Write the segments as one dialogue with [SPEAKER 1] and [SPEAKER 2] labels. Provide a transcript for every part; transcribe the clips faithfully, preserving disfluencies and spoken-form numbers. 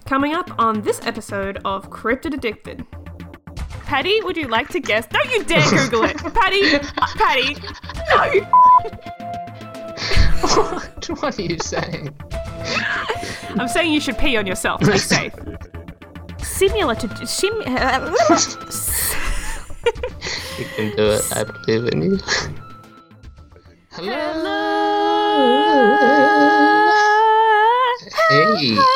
[SPEAKER 1] Coming up on this episode of Cryptid Addicted. Patty, would you like to guess? Don't you dare Google it! Patty! Uh, Patty! No!
[SPEAKER 2] What are you saying?
[SPEAKER 1] I'm saying you should pee on yourself to be safe. Similar to... Sim-
[SPEAKER 2] You can do it, I believe in you. Hello!
[SPEAKER 1] Hello.
[SPEAKER 2] Hey!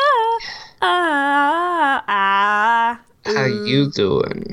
[SPEAKER 1] Uh, uh,
[SPEAKER 2] How you doing?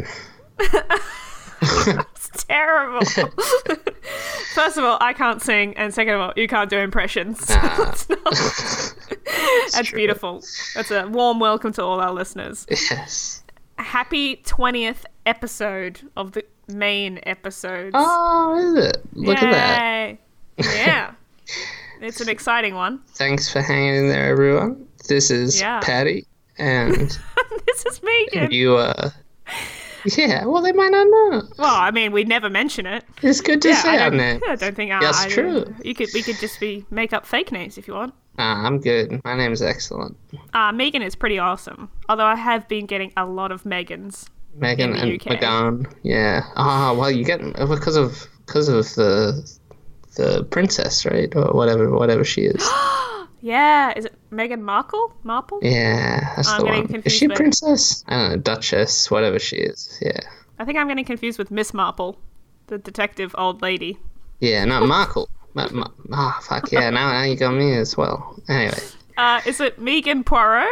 [SPEAKER 1] It's terrible. First of all, I can't sing, and second of all, you can't do impressions. So
[SPEAKER 2] Ah.
[SPEAKER 1] that's not- That's
[SPEAKER 2] true.
[SPEAKER 1] beautiful. That's a warm welcome to all our listeners.
[SPEAKER 2] Yes.
[SPEAKER 1] Happy twentieth episode of the main episodes.
[SPEAKER 2] Oh, is it? Look at that.
[SPEAKER 1] Yay. Yeah. It's an exciting one.
[SPEAKER 2] Thanks for hanging in there, everyone. This is
[SPEAKER 1] Yeah.
[SPEAKER 2] Patty, and
[SPEAKER 1] This is Megan.
[SPEAKER 2] you, uh... Yeah, well, they might not know.
[SPEAKER 1] Well, I mean, we never mention it.
[SPEAKER 2] It's good to
[SPEAKER 1] Yeah,
[SPEAKER 2] say
[SPEAKER 1] I
[SPEAKER 2] our
[SPEAKER 1] don't,
[SPEAKER 2] name.
[SPEAKER 1] I don't think. Uh,
[SPEAKER 2] That's
[SPEAKER 1] I,
[SPEAKER 2] true.
[SPEAKER 1] You could, we could just be make up fake names if you want.
[SPEAKER 2] Nah, I'm good. My name's excellent.
[SPEAKER 1] Uh, Megan is pretty awesome. Although I have been getting a lot of Megans.
[SPEAKER 2] Megan
[SPEAKER 1] In the
[SPEAKER 2] and
[SPEAKER 1] U K.
[SPEAKER 2] Megan. Yeah. Ah, well, you get because of because of the the princess, right, or whatever whatever she is.
[SPEAKER 1] Yeah, is it Meghan Markle? Marple?
[SPEAKER 2] Yeah, that's
[SPEAKER 1] I'm
[SPEAKER 2] the
[SPEAKER 1] getting
[SPEAKER 2] one. Is
[SPEAKER 1] confused
[SPEAKER 2] she a
[SPEAKER 1] with-
[SPEAKER 2] princess? I don't know, duchess, whatever she is. Yeah.
[SPEAKER 1] I think I'm getting confused with Miss Marple, the detective old lady.
[SPEAKER 2] Yeah, no, Markle. Ma- ma- ah, fuck yeah! Now, now you got me as well. Anyway.
[SPEAKER 1] Uh, is it Megan Poirot?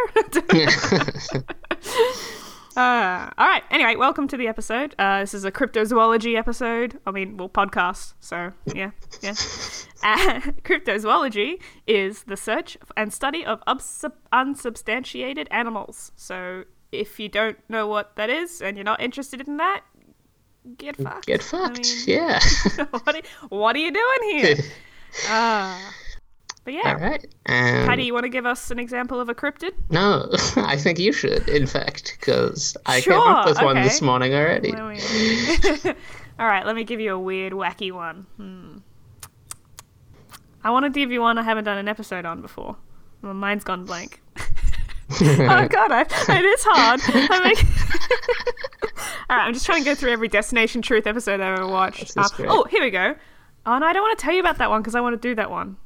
[SPEAKER 1] Uh, all right. Anyway, welcome to the episode. Uh, this is a cryptozoology episode. I mean, well, podcast. So yeah, yeah. Uh, cryptozoology is the search and study of ubsub- unsubstantiated animals. So if you don't know what that is and you're not interested in that, get fucked.
[SPEAKER 2] Get fucked.
[SPEAKER 1] I mean,
[SPEAKER 2] Yeah.
[SPEAKER 1] what, are, what are you doing here? Uh, but yeah.
[SPEAKER 2] All right. Um,
[SPEAKER 1] Patty, you want to give us an example of a cryptid?
[SPEAKER 2] No, I think you should, in fact, because I
[SPEAKER 1] Sure,
[SPEAKER 2] came up with one
[SPEAKER 1] okay.
[SPEAKER 2] this morning already.
[SPEAKER 1] All right, let me give you a weird, wacky one. Hmm. I want to give you one I haven't done an episode on before. My mind's gone blank. Oh god, I, it is hard. I make... All right, I'm just trying to go through every Destination Truth episode I've ever watched.
[SPEAKER 2] This is
[SPEAKER 1] Uh,
[SPEAKER 2] great.
[SPEAKER 1] oh, here we go. Oh no, I don't want to tell you about that one because I want to do that one.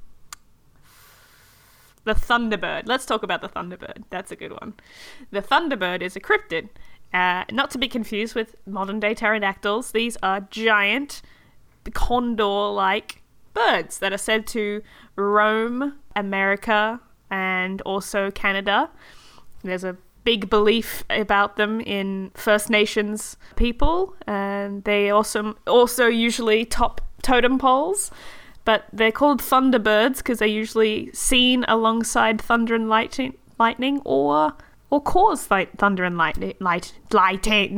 [SPEAKER 1] The Thunderbird. Let's talk about the Thunderbird. That's a good one. The Thunderbird is a cryptid. Uh, not to be confused with modern-day pterodactyls. These are giant, condor-like birds that are said to roam America and also Canada. There's a big belief about them in First Nations people, and they also also usually top totem poles. But they're called thunderbirds because they're usually seen alongside thunder and lightning, lightning, or or cause light, thunder and lightning, light, lighting,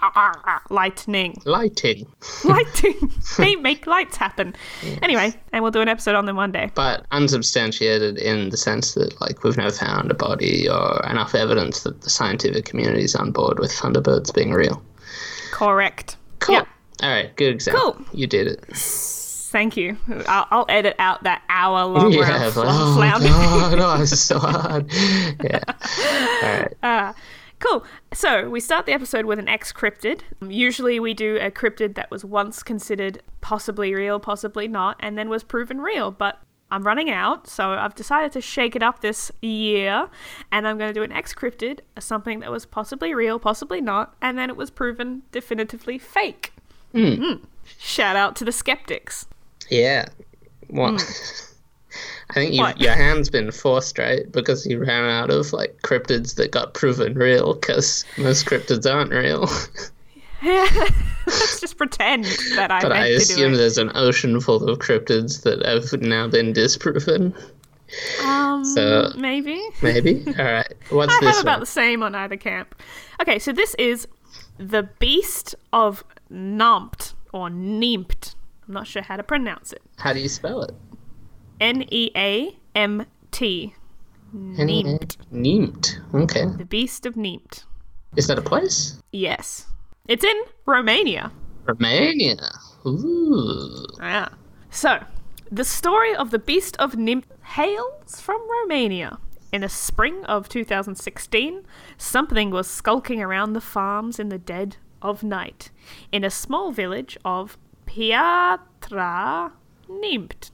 [SPEAKER 1] lightning,
[SPEAKER 2] Lighting.
[SPEAKER 1] lighting. They make lights happen. Anyway, and we'll do an episode on them one day.
[SPEAKER 2] But unsubstantiated in the sense that, like, we've never found a body or enough evidence that the scientific community is on board with thunderbirds being real.
[SPEAKER 1] Correct.
[SPEAKER 2] Cool.
[SPEAKER 1] Yep.
[SPEAKER 2] All right, good example.
[SPEAKER 1] Cool.
[SPEAKER 2] You did it.
[SPEAKER 1] Thank you. I'll, I'll edit out that hour long
[SPEAKER 2] Yeah, but, oh,
[SPEAKER 1] floundering.
[SPEAKER 2] God, no, it's so hard. Yeah. All right.
[SPEAKER 1] Uh, cool. So we start the episode with an ex-cryptid. Usually we do a cryptid that was once considered possibly real, possibly not, and then was proven real. But I'm running out, so I've decided to shake it up this year, and I'm going to do an ex-cryptid, something that was possibly real, possibly not, and then it was proven definitively fake.
[SPEAKER 2] Mm.
[SPEAKER 1] Mm. Shout out to the skeptics.
[SPEAKER 2] Yeah. What? I think you,
[SPEAKER 1] What?
[SPEAKER 2] your hand's been forced, right? Because you ran out of, like, cryptids that got proven real, because most cryptids aren't real.
[SPEAKER 1] Let's just pretend that I
[SPEAKER 2] But
[SPEAKER 1] meant
[SPEAKER 2] I
[SPEAKER 1] to do
[SPEAKER 2] assume
[SPEAKER 1] it.
[SPEAKER 2] there's an ocean full of cryptids that have now been disproven.
[SPEAKER 1] Um,
[SPEAKER 2] So-
[SPEAKER 1] maybe.
[SPEAKER 2] Maybe? All right. What's
[SPEAKER 1] I
[SPEAKER 2] this
[SPEAKER 1] have about
[SPEAKER 2] one?
[SPEAKER 1] the same on either camp. Okay, so this is the Beast of Nampt, or Neamt. I'm not sure how to pronounce it.
[SPEAKER 2] How do you spell it?
[SPEAKER 1] N E A M T. Neamt.
[SPEAKER 2] Neamt. Okay.
[SPEAKER 1] The Beast of Neamt.
[SPEAKER 2] Is that a place?
[SPEAKER 1] Yes. It's in Romania.
[SPEAKER 2] Romania. Ooh.
[SPEAKER 1] Yeah. So, the story of the Beast of Neamt hails from Romania. In the spring of two thousand sixteen, something was skulking around the farms in the dead of night in a small village of Piatra Nimt.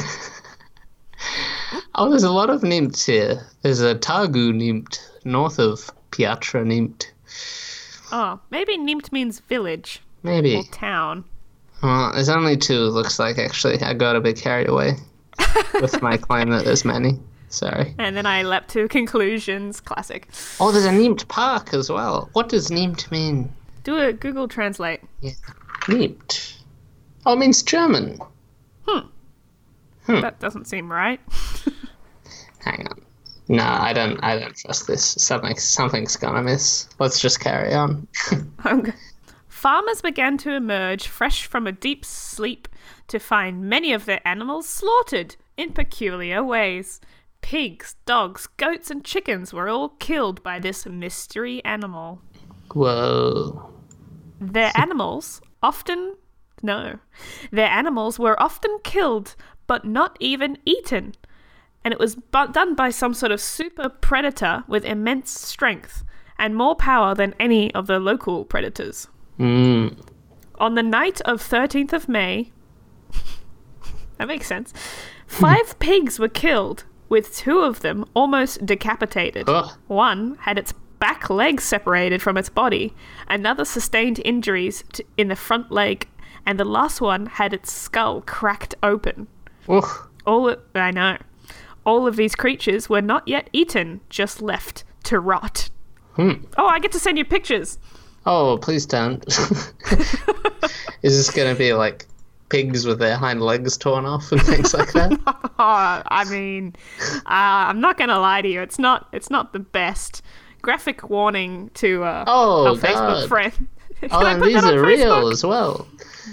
[SPEAKER 2] Oh, there's a lot of Nimt here. There's a Targu Nimt north of Piatra Nimt.
[SPEAKER 1] Oh, maybe Nimt means village.
[SPEAKER 2] Maybe.
[SPEAKER 1] Or town.
[SPEAKER 2] Well, there's only two, looks like, actually. I got a bit carried away with my claim that there's many. Sorry.
[SPEAKER 1] And then I leapt to conclusions. Classic.
[SPEAKER 2] Oh, there's a Nimt Park as well. What does Nimt mean?
[SPEAKER 1] Do a Google Translate.
[SPEAKER 2] Yeah. Nimt. Oh, it means German.
[SPEAKER 1] Hmm.
[SPEAKER 2] Hmm.
[SPEAKER 1] That doesn't seem right.
[SPEAKER 2] Hang on. No, I don't I don't trust this. Something, something's gonna miss. Let's just carry on.
[SPEAKER 1] Okay. Farmers began to emerge fresh from a deep sleep to find many of their animals slaughtered in peculiar ways. Pigs, dogs, goats, and chickens were all killed by this mystery animal.
[SPEAKER 2] Whoa.
[SPEAKER 1] Their animals often... No. Their animals were often killed, but not even eaten. And it was bu- done by some sort of super predator with immense strength and more power than any of the local predators.
[SPEAKER 2] Mm.
[SPEAKER 1] On the night of thirteenth of May, that makes sense, five pigs were killed, with two of them almost decapitated.
[SPEAKER 2] Ugh.
[SPEAKER 1] One had its back legs separated from its body, another sustained injuries to, in the front leg, and the last one had its skull cracked open.
[SPEAKER 2] Ugh.
[SPEAKER 1] All of, I know. All of these creatures were not yet eaten, just left to rot.
[SPEAKER 2] Hmm.
[SPEAKER 1] Oh, I get to send you pictures.
[SPEAKER 2] Oh, please don't. Is this going to be like pigs with their hind legs torn off and things like that?
[SPEAKER 1] Oh, I mean, uh, I'm not going to lie to you. It's not. It's not the best. Graphic warning to uh,
[SPEAKER 2] Oh,
[SPEAKER 1] our Facebook
[SPEAKER 2] God.
[SPEAKER 1] friend. Can
[SPEAKER 2] Oh,
[SPEAKER 1] I
[SPEAKER 2] and
[SPEAKER 1] put
[SPEAKER 2] these
[SPEAKER 1] that on
[SPEAKER 2] are real
[SPEAKER 1] Facebook?
[SPEAKER 2] as well.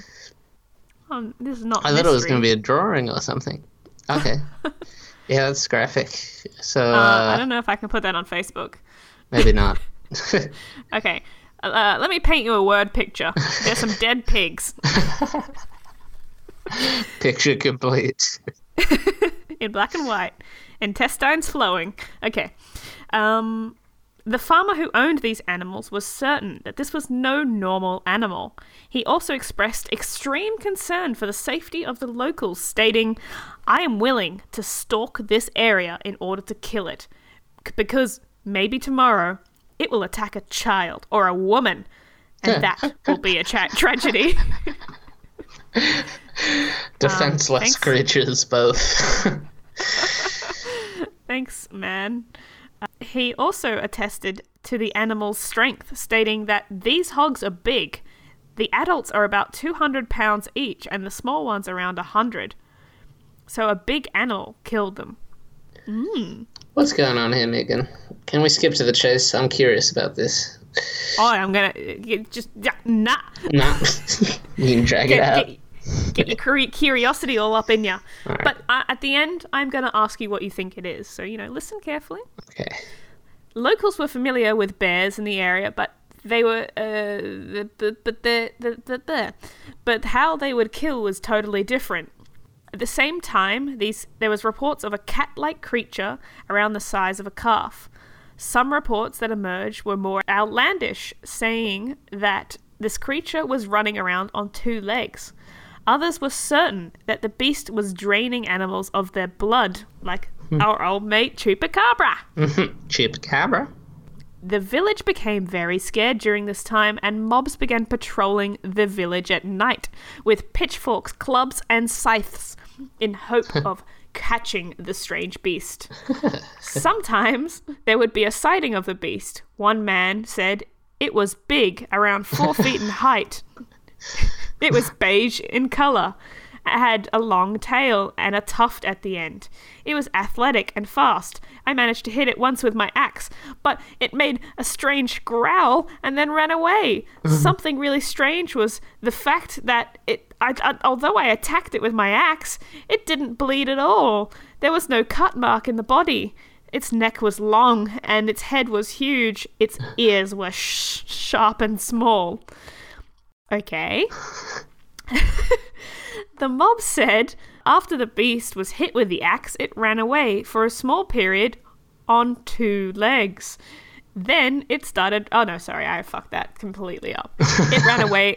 [SPEAKER 1] Um, this is not.
[SPEAKER 2] I thought it was
[SPEAKER 1] mystery.
[SPEAKER 2] going to be a drawing or something. Okay. Yeah, that's graphic. So,
[SPEAKER 1] Uh,
[SPEAKER 2] uh,
[SPEAKER 1] I don't know if I can put that on Facebook.
[SPEAKER 2] maybe not.
[SPEAKER 1] Okay, uh, let me paint you a word picture. There's some dead pigs
[SPEAKER 2] Picture complete.
[SPEAKER 1] in black and white, intestines flowing. Okay. Um, the farmer who owned these animals was certain that this was no normal animal. He also expressed extreme concern for the safety of the locals, stating, "I am willing to stalk this area in order to kill it, c- because maybe tomorrow it will attack a child or a woman, and that will be a tra- tragedy."
[SPEAKER 2] Defenseless
[SPEAKER 1] Um, thanks.
[SPEAKER 2] creatures, both.
[SPEAKER 1] Thanks, man. Uh, he also attested to the animal's strength, stating that these hogs are big. The adults are about two hundred pounds each, and the small ones around one hundred. So a big animal killed them. Mm.
[SPEAKER 2] What's going on here, Megan? Can we skip to the chase? I'm curious about this.
[SPEAKER 1] Oh, I'm gonna uh, just yeah, nah.
[SPEAKER 2] No. You can drag it
[SPEAKER 1] Get,
[SPEAKER 2] out.
[SPEAKER 1] get, get your curi- curiosity all up in ya.
[SPEAKER 2] Alright.
[SPEAKER 1] But uh, at the end, I'm gonna ask you what you think it is. So you know, listen carefully.
[SPEAKER 2] Okay.
[SPEAKER 1] Locals were familiar with bears in the area, but they were, uh, but but the the the the, but how they would kill was totally different. At the same time, these there was reports of a cat-like creature around the size of a calf. Some reports that emerged were more outlandish, saying that this creature was running around on two legs. Others were certain that the beast was draining animals of their blood, like our old mate Chupacabra.
[SPEAKER 2] Chupacabra.
[SPEAKER 1] The village became very scared during this time, and mobs began patrolling the village at night with pitchforks, clubs, and scythes in hope of catching the strange beast. Sometimes there would be a sighting of the beast. One man said it was big, around four feet in height. It was beige in colour. It had a long tail and a tuft at the end. It was athletic and fast. I managed to hit it once with my axe, but it made a strange growl and then ran away. Something really strange was the fact that it, I, I, although I attacked it with my axe, it didn't bleed at all. There was no cut mark in the body. Its neck was long and its head was huge. Its ears were sh- sharp and small. Okay. The mob said after the beast was hit with the axe, it ran away for a small period on two legs. Then it started... Oh, no, sorry. I fucked that completely up. It ran away...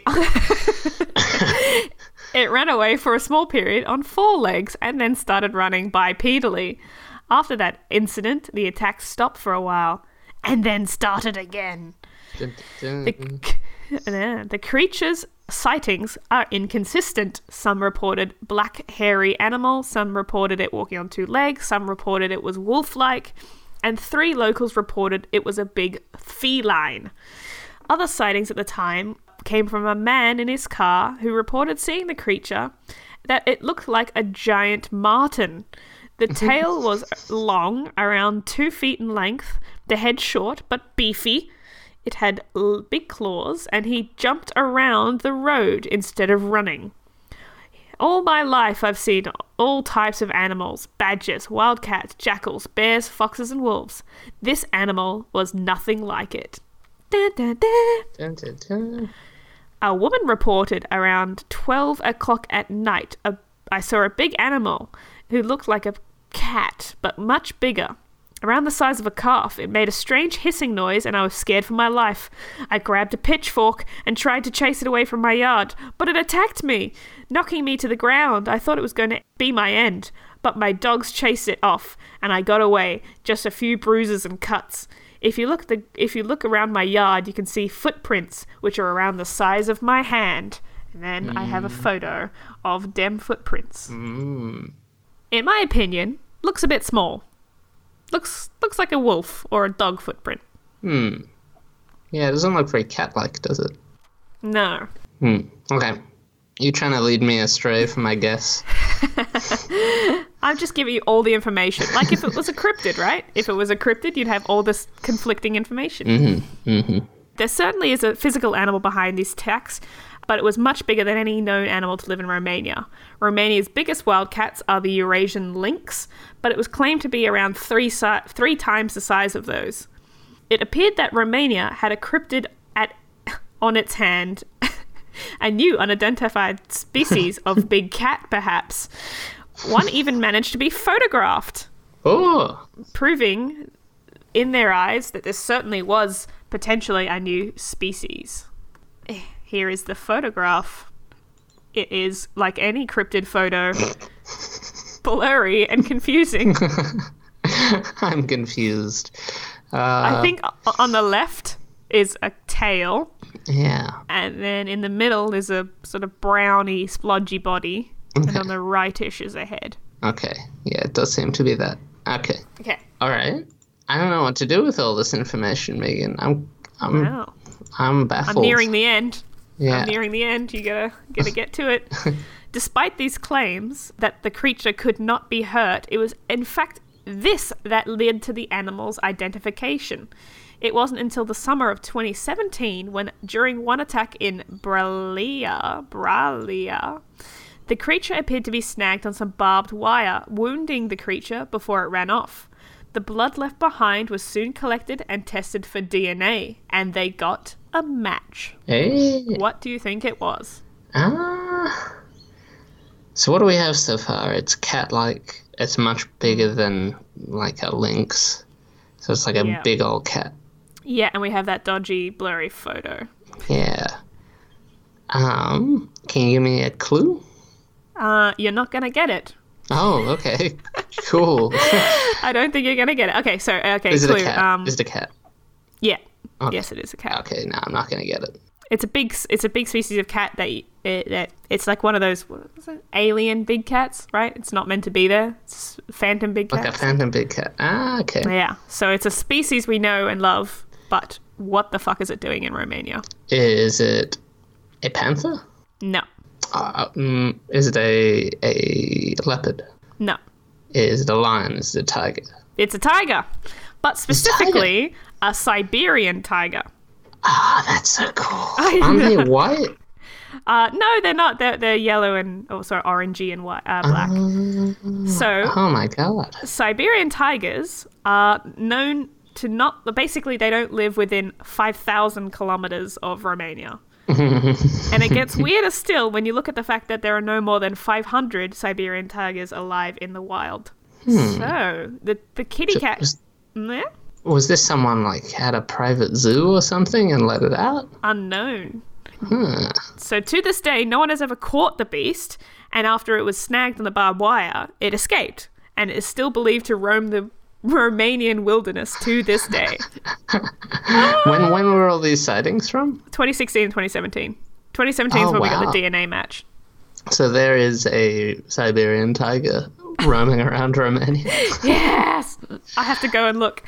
[SPEAKER 1] It ran away for a small period on four legs and then started running bipedally. After that incident, the attacks stopped for a while and then started again.
[SPEAKER 2] Dun, dun, dun.
[SPEAKER 1] The, the creature's sightings are inconsistent. Some reported black, hairy animal. Some reported it walking on two legs. Some reported it was wolf-like. And three locals reported it was a big feline. Other sightings at the time came from a man in his car who reported seeing the creature, that it looked like a giant marten. The tail was long, around two feet in length, the head short but beefy. It had l- big claws, and he jumped around the road instead of running. All my life I've seen all types of animals: badgers, wildcats, jackals, bears, foxes, and wolves. This animal was nothing like it. Da, da, da.
[SPEAKER 2] Dun, dun, dun.
[SPEAKER 1] A woman reported around twelve o'clock at night, a, I saw a big animal who looked like a cat, but much bigger. Around the size of a calf, it made a strange hissing noise, and I was scared for my life. I grabbed a pitchfork and tried to chase it away from my yard, but it attacked me, knocking me to the ground. I thought it was going to be my end, but my dogs chased it off, and I got away, just a few bruises and cuts. If you look the if you look around my yard, you can see footprints, which are around the size of my hand. And then mm. I have a photo of dem footprints.
[SPEAKER 2] Mm.
[SPEAKER 1] In my opinion, looks a bit small. Looks looks like a wolf or a dog footprint.
[SPEAKER 2] Hmm. Yeah, it doesn't look very cat-like, does it?
[SPEAKER 1] No.
[SPEAKER 2] Hmm. Okay. You trying to lead me astray from my guess?
[SPEAKER 1] I'm just giving you all the information. Like if it was a cryptid, right? If it was a cryptid, you'd have all this conflicting information.
[SPEAKER 2] Mm-hmm. Mm-hmm.
[SPEAKER 1] There certainly is a physical animal behind these attacks, but it was much bigger than any known animal to live in Romania. Romania's biggest wildcats are the Eurasian lynx, but it was claimed to be around three, si- three times the size of those. It appeared that Romania had a cryptid at on its hand, a new unidentified species of big cat, perhaps. One even managed to be photographed,
[SPEAKER 2] Oh.
[SPEAKER 1] proving in their eyes that this certainly was potentially a new species. Here is the photograph. It is, like any cryptid photo, blurry and confusing.
[SPEAKER 2] I'm confused. Uh,
[SPEAKER 1] I think on the left is a tail.
[SPEAKER 2] Yeah.
[SPEAKER 1] And then in the middle is a sort of browny, splodgy body.
[SPEAKER 2] Okay.
[SPEAKER 1] And on the rightish is a head.
[SPEAKER 2] Okay. Yeah, it does seem to be that. Okay.
[SPEAKER 1] Okay.
[SPEAKER 2] All right. I don't know what to do with all this information, Megan. I'm, I'm,
[SPEAKER 1] Wow.
[SPEAKER 2] I'm baffled.
[SPEAKER 1] I'm nearing the end.
[SPEAKER 2] Yeah.
[SPEAKER 1] I'm nearing the end. You gotta, gotta get to it. Despite these claims that the creature could not be hurt, it was in fact this that led to the animal's identification. It wasn't until the summer of twenty seventeen when, during one attack in Bralia, Bralia, the creature appeared to be snagged on some barbed wire, wounding the creature before it ran off. The blood left behind was soon collected and tested for D N A, and they got a match.
[SPEAKER 2] Hey.
[SPEAKER 1] What do you think it was?
[SPEAKER 2] Ah. So what do we have so far? It's cat-like. It's much bigger than, like, a lynx. So it's like a
[SPEAKER 1] Yeah.
[SPEAKER 2] big old cat.
[SPEAKER 1] Yeah, and we have that dodgy, blurry photo.
[SPEAKER 2] Yeah. Um, can you give me a clue?
[SPEAKER 1] Uh, you're not gonna get it.
[SPEAKER 2] Oh, okay. Cool.
[SPEAKER 1] I don't think you're gonna get it. Okay, so okay,
[SPEAKER 2] Is it
[SPEAKER 1] clue.
[SPEAKER 2] a cat?
[SPEAKER 1] Um,
[SPEAKER 2] Is it a cat?
[SPEAKER 1] yeah,
[SPEAKER 2] Okay.
[SPEAKER 1] yes, it is a cat.
[SPEAKER 2] Okay, no, I'm not going to get it.
[SPEAKER 1] It's a big, it's a big species of cat that y- it, that it's like one of those what is it? Alien big cats, right? It's not meant to be there. It's phantom big
[SPEAKER 2] Like
[SPEAKER 1] cat.
[SPEAKER 2] a phantom big cat. Ah, okay.
[SPEAKER 1] Yeah, so it's a species we know and love, but what the fuck is it doing in Romania?
[SPEAKER 2] Is it a panther?
[SPEAKER 1] No,
[SPEAKER 2] Uh, mm, is it a a leopard?
[SPEAKER 1] no,
[SPEAKER 2] Is it a lion? Is it a tiger?
[SPEAKER 1] it's a tiger, but specifically a Siberian tiger.
[SPEAKER 2] Ah, that's so cool.
[SPEAKER 1] I
[SPEAKER 2] Aren't they
[SPEAKER 1] know.
[SPEAKER 2] white?
[SPEAKER 1] Uh, no, they're not. They're, they're yellow and oh, sorry, orangey and white, uh, black. So
[SPEAKER 2] Oh my god.
[SPEAKER 1] Siberian tigers are known to not. Basically, they don't live within five thousand kilometers of Romania. And it gets weirder still when you look at the fact that there are no more than five hundred Siberian tigers alive in the wild.
[SPEAKER 2] Hmm.
[SPEAKER 1] So the the kitty cat.
[SPEAKER 2] Is,
[SPEAKER 1] Yeah?
[SPEAKER 2] Was this someone like had a private zoo or something and let it out?
[SPEAKER 1] Unknown.
[SPEAKER 2] Huh.
[SPEAKER 1] So to this day, no one has ever caught the beast, and after it was snagged on the barbed wire, it escaped, and it is still believed to roam the Romanian wilderness to this day.
[SPEAKER 2] when when were all these sightings from?
[SPEAKER 1] twenty sixteen and twenty seventeen. twenty seventeen is
[SPEAKER 2] Oh,
[SPEAKER 1] when we
[SPEAKER 2] wow.
[SPEAKER 1] got the D N A match.
[SPEAKER 2] So there is a Siberian tiger roaming around Romania.
[SPEAKER 1] Yes! I have to go and look.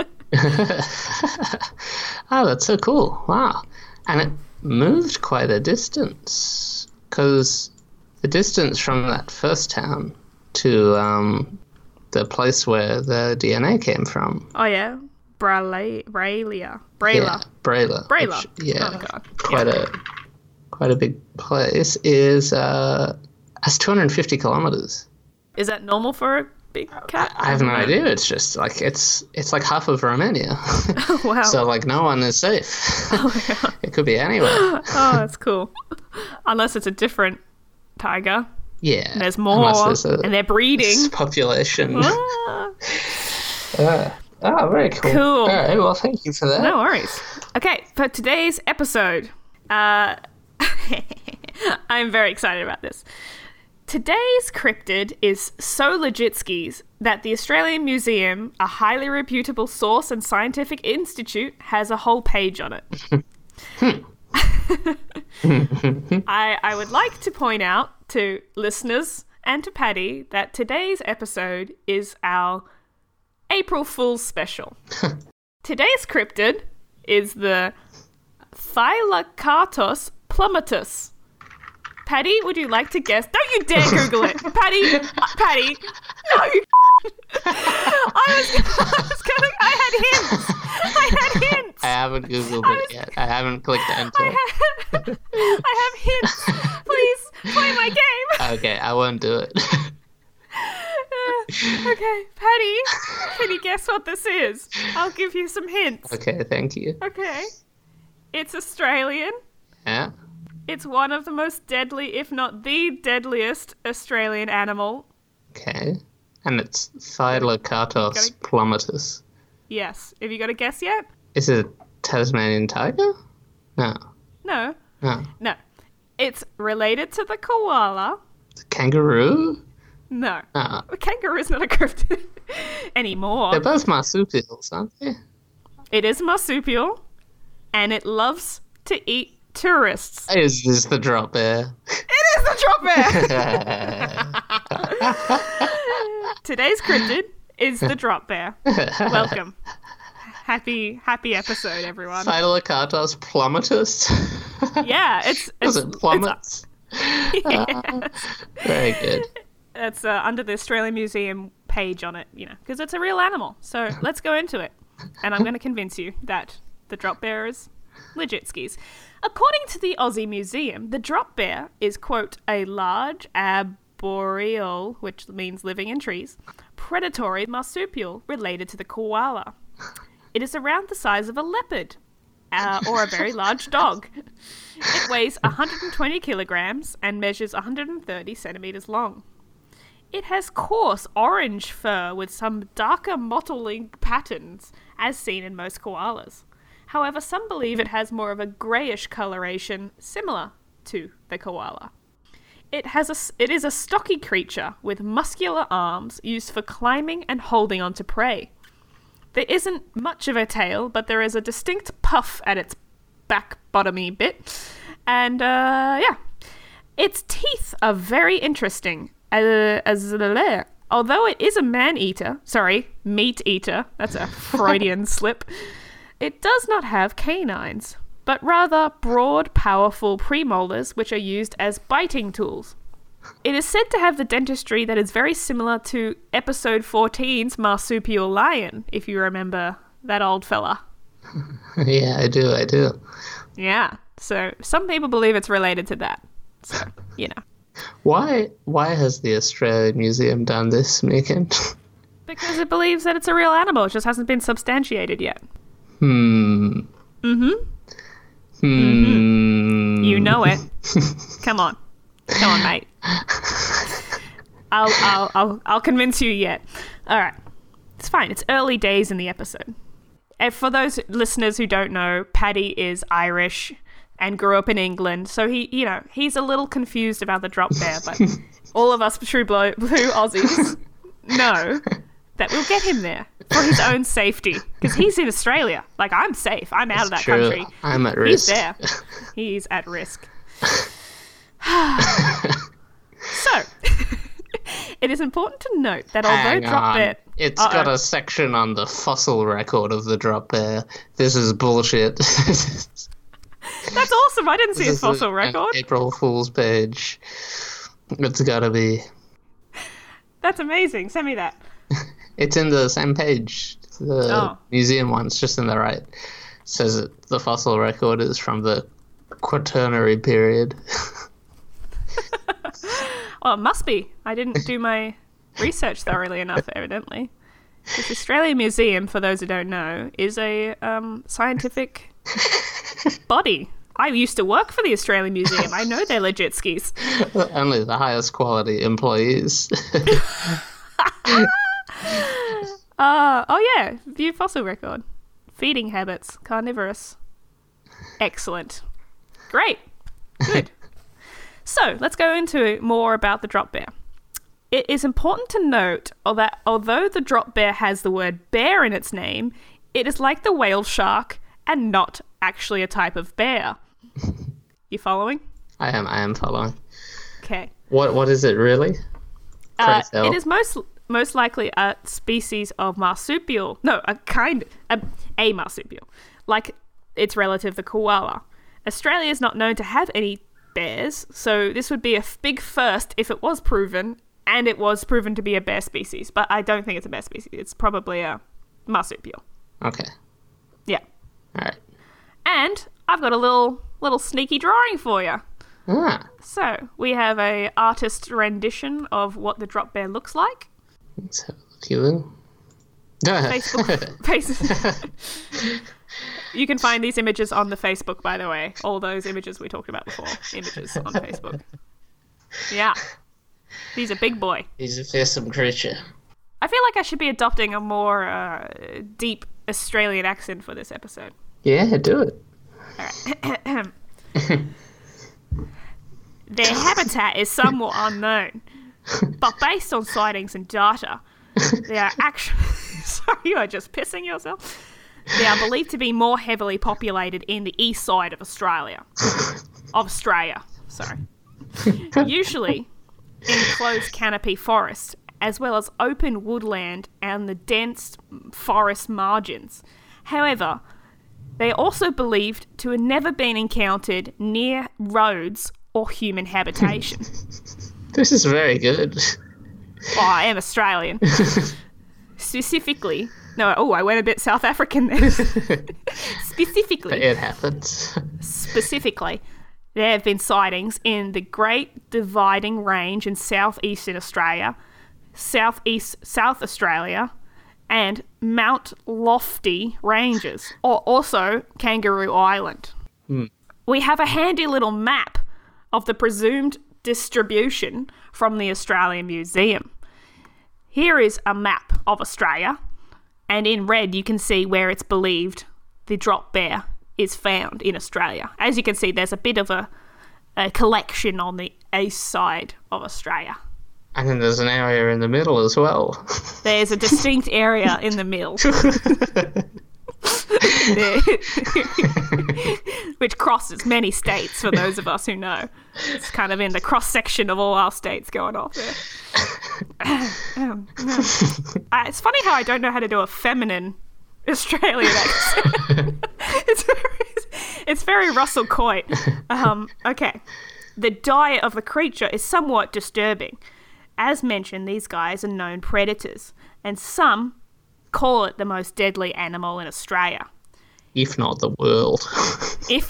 [SPEAKER 2] Oh, that's so cool. Wow. And it moved quite a distance, because the distance from that first town to um, the place where the D N A came from.
[SPEAKER 1] Oh, yeah? Brale- Braila. Braila.
[SPEAKER 2] Yeah, Braila.
[SPEAKER 1] Braila.
[SPEAKER 2] which- yeah,
[SPEAKER 1] Oh, God.
[SPEAKER 2] quite a quite a big place. Is uh, that's two hundred fifty kilometers.
[SPEAKER 1] Is that normal for a big cat?
[SPEAKER 2] I have no idea. It's just like it's it's like half of Romania.
[SPEAKER 1] Oh, wow.
[SPEAKER 2] So like no one is safe.
[SPEAKER 1] Oh, yeah.
[SPEAKER 2] It could be anywhere.
[SPEAKER 1] Oh, that's cool. Unless it's a different tiger.
[SPEAKER 2] Yeah.
[SPEAKER 1] And there's more.
[SPEAKER 2] Unless there's a
[SPEAKER 1] And they're breeding.
[SPEAKER 2] population.
[SPEAKER 1] Ah,
[SPEAKER 2] Uh, oh, very cool.
[SPEAKER 1] Cool.
[SPEAKER 2] All right. Well, thank you for that.
[SPEAKER 1] no worries. Okay, for today's episode, uh, I'm very excited about this. Today's cryptid is so legitskis that the Australian Museum, a highly reputable source and scientific institute, has a whole page on it. I, I would like to point out to listeners and to Paddy that today's episode is our April Fool's special. Today's cryptid is the Thylacartos plummetus. Paddy, would you like to guess? Don't you dare Google it. Paddy, uh, Paddy, no. I was, I was gonna, I had hints. I had hints.
[SPEAKER 2] I haven't Googled
[SPEAKER 1] I
[SPEAKER 2] it
[SPEAKER 1] was-
[SPEAKER 2] yet. I haven't clicked enter.
[SPEAKER 1] I have, I have hints. Please play my game.
[SPEAKER 2] Okay, I won't do it.
[SPEAKER 1] Uh, okay, Paddy, can you guess what this is? I'll give you some hints.
[SPEAKER 2] Okay, thank you.
[SPEAKER 1] Okay. It's Australian.
[SPEAKER 2] Yeah.
[SPEAKER 1] It's one of the most deadly, if not the deadliest, Australian animal.
[SPEAKER 2] Okay. And it's Thylacartos
[SPEAKER 1] Gotta-
[SPEAKER 2] plummetus.
[SPEAKER 1] Yes. Have you got a guess yet?
[SPEAKER 2] Is it a Tasmanian tiger? No.
[SPEAKER 1] No.
[SPEAKER 2] No.
[SPEAKER 1] No. It's related to the koala.
[SPEAKER 2] Kangaroo?
[SPEAKER 1] No.
[SPEAKER 2] No.
[SPEAKER 1] A kangaroo is not a cryptid anymore.
[SPEAKER 2] They're both marsupials, aren't they?
[SPEAKER 1] It is marsupial, and it loves to eat tourists.
[SPEAKER 2] Is this the drop bear?
[SPEAKER 1] It is the drop bear! Today's cryptid is the drop bear. Welcome. Happy, happy episode, everyone.
[SPEAKER 2] Thylacartos plummetus?
[SPEAKER 1] Yeah, it's
[SPEAKER 2] Was
[SPEAKER 1] it's,
[SPEAKER 2] it plummets?
[SPEAKER 1] it's yes.
[SPEAKER 2] Very good.
[SPEAKER 1] It's uh, under the Australian Museum page on it, you know, because it's a real animal. So let's go into it, and I'm going to convince you that the drop bear is legit skis. According to the Aussie Museum, the drop bear is, quote, a large arboreal, which means living in trees, predatory marsupial related to the koala. It is around the size of a leopard, uh, or a very large dog. It weighs one hundred twenty kilograms and measures one hundred thirty centimeters long. It has coarse orange fur with some darker mottling patterns, as seen in most koalas. However, some believe it has more of a greyish coloration, similar to the koala. It has a, it is a stocky creature with muscular arms used for climbing and holding onto prey. There isn't much of a tail, but there is a distinct puff at its back bottomy bit. And, uh, yeah. Its teeth are very interesting. Uh, as although it is a man-eater, sorry, meat-eater, that's a Freudian slip, it does not have canines, but rather broad, powerful premolars which are used as biting tools. It is said to have the dentistry that is very similar to episode fourteen's marsupial lion, if you remember that old fella.
[SPEAKER 2] Yeah, I do, I do.
[SPEAKER 1] Yeah, so some people believe it's related to that. So, you know.
[SPEAKER 2] Why Why has the Australian Museum done this, Megan?
[SPEAKER 1] Because it believes that it's a real animal, it just hasn't been substantiated yet.
[SPEAKER 2] Hmm.
[SPEAKER 1] Mm-hmm.
[SPEAKER 2] Hmm.
[SPEAKER 1] You know it. Come on. Come on, mate. I'll, I'll, I'll, I'll convince you yet. All right. It's fine. It's early days in the episode. And for those listeners who don't know, Paddy is Irish and grew up in England, so he, you know, he's a little confused about the drop bear, but all of us true blue, blue Aussies know that we'll get him there for his own safety, because he's in Australia. Like, I'm safe. I'm out
[SPEAKER 2] That's
[SPEAKER 1] of that
[SPEAKER 2] true.
[SPEAKER 1] country.
[SPEAKER 2] I'm at
[SPEAKER 1] He's
[SPEAKER 2] risk.
[SPEAKER 1] there. He's at risk. So, it is important to note that although
[SPEAKER 2] Hang
[SPEAKER 1] drop
[SPEAKER 2] on.
[SPEAKER 1] bear...
[SPEAKER 2] It's
[SPEAKER 1] Uh-oh.
[SPEAKER 2] got a section on the fossil record of the drop bear. This is bullshit.
[SPEAKER 1] That's awesome. I didn't see his
[SPEAKER 2] This is
[SPEAKER 1] fossil
[SPEAKER 2] an
[SPEAKER 1] record.
[SPEAKER 2] April Fool's page. It's gotta be.
[SPEAKER 1] That's amazing. Send me that.
[SPEAKER 2] It's in the same page. The
[SPEAKER 1] Oh.
[SPEAKER 2] museum one. It's just in the right. It says that the fossil record is from the Quaternary period.
[SPEAKER 1] Oh, it must be. I didn't do my research thoroughly enough, evidently. The Australian Museum, for those who don't know, is a um, scientific body. I used to work for the Australian Museum. I know they're legit skis.
[SPEAKER 2] Only the highest quality employees.
[SPEAKER 1] Uh, oh, yeah. View fossil record. Feeding habits. Carnivorous. Excellent. Great. Good. So, let's go into more about the drop bear. It is important to note that although the drop bear has the word bear in its name, it is like the whale shark and not actually a type of bear. You following?
[SPEAKER 2] I am. I am following.
[SPEAKER 1] Okay.
[SPEAKER 2] What? What is it really?
[SPEAKER 1] Uh,
[SPEAKER 2] Pray tell.
[SPEAKER 1] it is most most likely a species of marsupial. No, a kind, a, a marsupial, like its relative, the koala. Australia is not known to have any bears, so this would be a f- big first if it was proven, and it was proven to be a bear species. But I don't think it's a bear species. It's probably a marsupial.
[SPEAKER 2] Okay.
[SPEAKER 1] Yeah.
[SPEAKER 2] All right.
[SPEAKER 1] And I've got a little little sneaky drawing for you.
[SPEAKER 2] Ah.
[SPEAKER 1] So we have a artist rendition of what the drop bear looks like.
[SPEAKER 2] Let's have a look here.
[SPEAKER 1] Facebook. Facebook. You can find these images on the Facebook, by the way. All those images we talked about before. Images on Facebook. Yeah. He's a big boy.
[SPEAKER 2] He's a fearsome creature.
[SPEAKER 1] I feel like I should be adopting a more uh, deep Australian accent for this episode.
[SPEAKER 2] Yeah, do it.
[SPEAKER 1] Their habitat is somewhat unknown, but based on sightings and data, they are actually... Sorry, you are just pissing yourself. They are believed to be more heavily populated in the east side of Australia. Of Australia, sorry. Usually in closed canopy forest, as well as open woodland and the dense forest margins. However, they are also believed to have never been encountered near roads or human habitation.
[SPEAKER 2] This is very good.
[SPEAKER 1] Oh, I am Australian. Specifically, no, oh, I went a bit South African there. Specifically,
[SPEAKER 2] It happens.
[SPEAKER 1] specifically, there have been sightings in the Great Dividing Range in southeastern Australia, southeast South Australia, and Mount Lofty Ranges, or also Kangaroo Island.
[SPEAKER 2] Hmm.
[SPEAKER 1] We have a handy little map of the presumed distribution from the Australian Museum. Here is a map of Australia, and in red you can see where it's believed the drop bear is found in Australia. As you can see, there's a bit of a, a collection on the east side of Australia.
[SPEAKER 2] And then there's an area in the middle as well.
[SPEAKER 1] There's a distinct area in the middle. Which crosses many states, for those of us who know. It's kind of in the cross-section of all our states going off there. um, no. uh, it's funny how I don't know how to do a feminine Australian accent. it's, very, it's very Russell Coight. Um, okay. The diet of the creature is somewhat disturbing. As mentioned, these guys are known predators, and some call it the most deadly animal in Australia.
[SPEAKER 2] If not the world.
[SPEAKER 1] If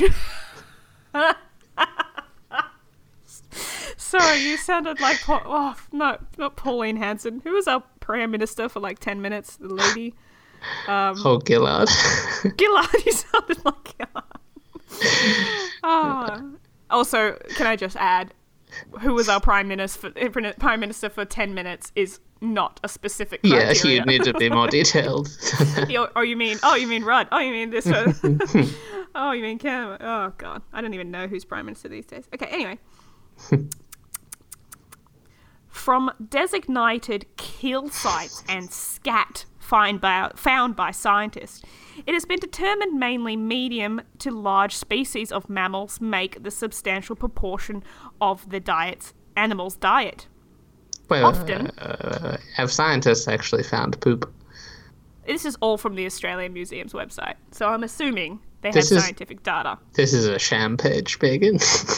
[SPEAKER 1] Sorry, you sounded like Pa- oh no, not Pauline Hanson. Who was our Prime Minister for like ten minutes? The lady. Um,
[SPEAKER 2] Oh, Gillard.
[SPEAKER 1] Gillard. You sounded like Gillard. Oh. Also, can I just add, who was our Prime Minister for, Prime Minister for ten minutes is not a specific
[SPEAKER 2] Yeah,
[SPEAKER 1] criteria.
[SPEAKER 2] you need to be more detailed.
[SPEAKER 1] or, or you mean, oh, you mean Rudd. Oh, you mean this one. Oh, you mean Cameron. Oh, God. I don't even know who's Prime Minister these days. Okay, anyway. From designated kill sites and scat find by, found by scientists, it has been determined mainly medium to large species of mammals make the substantial proportion of the diet's animal's diet.
[SPEAKER 2] Wait,
[SPEAKER 1] Often,
[SPEAKER 2] uh, have scientists actually found poop?
[SPEAKER 1] This is all from the Australian Museum's website, so I'm assuming they
[SPEAKER 2] This
[SPEAKER 1] have
[SPEAKER 2] is-
[SPEAKER 1] scientific data.
[SPEAKER 2] This is a sham page, Megan.